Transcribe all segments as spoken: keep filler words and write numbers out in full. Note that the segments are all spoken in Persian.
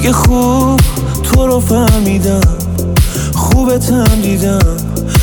دیگه خوب تو رو فهمیدم، خوبتم دیدم،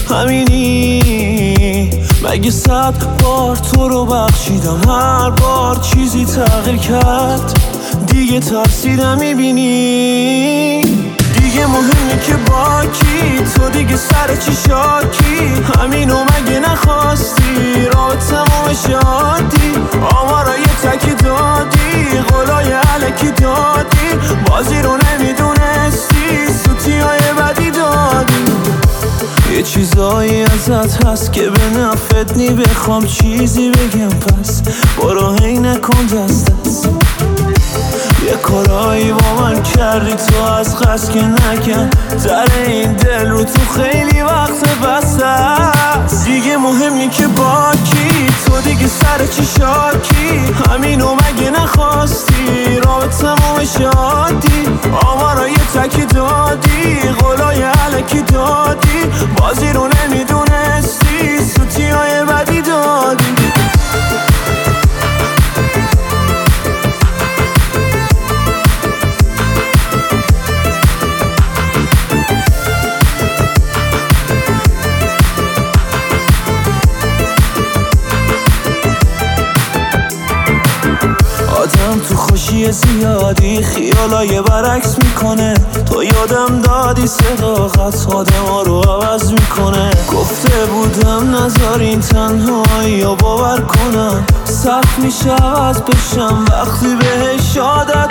همینی. مگه صد بار تو رو بخشیدم، هر بار چیزی تغییر کرد، دیگه ترسیدم میبینی. دیگه مهمه که با کی، تو دیگه سر چی شاکی، همینو مگه نخواستی، راه تموم شادی، آمارا یه تکی دادی، قولای علکی دادی، بازی رو نمیدونستی، سوتی های بدی دادی. یه چیزایی ازت هست که به نفت نی، بخوام چیزی بگم پس برو هی نکن دست دست. یه کارایی با من کردی تو از قصد که نکن، در این دل رو تو خیلی وقت بسته است. دیگه مهمی که با کی، تو دیگه سر چی شاکی، همینو مگه نخواستی، راه تموم شادی، آمارا یه تکی دادی، قولای علکی دادی، بازی رو نمیدونستی، سوتی های بدی دادی. آدم تو خوشی زیادی خیالای برعکس میکنه، تو یادم دادی صداقت آدم ها رو عوض میکنه. گفته بودم نذارین تنهایی یا باور کنم، سخت میشه عوض بشم وقتی بهش عادت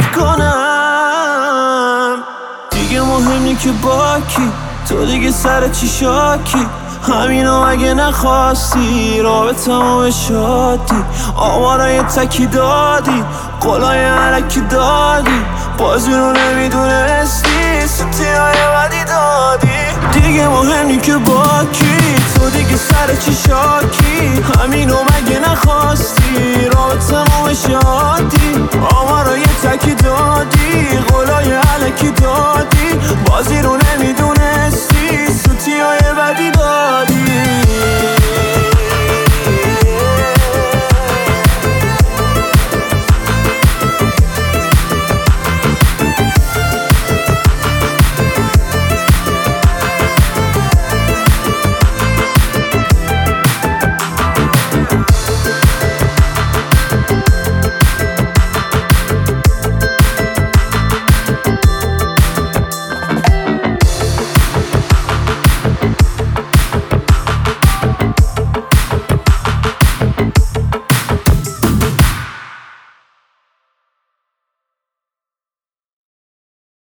کنم. دیگه مهمی که با کی، تو دیگه سر چی شاکی، همینو مگه نخواستی، راه به تمام شادی، آمارا یه تکی دادی، قولای علکی دادی، بازی رو نمیدونستی، سوتی های بدی دادی. دیگه مهمی که با کی، تو دیگه سر چی شاکی، همینو مگه نخواستی،